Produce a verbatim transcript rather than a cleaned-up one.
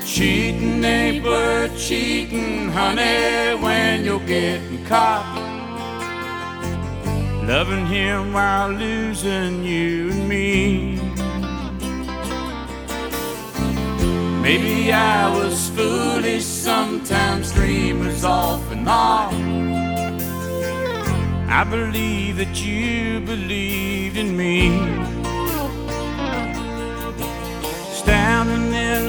Cheating ain't worth cheating, honey, when you're getting caught. Loving him while losing you and me. Maybe I was foolish, sometimes dreamers often are. I believe that you believed in me.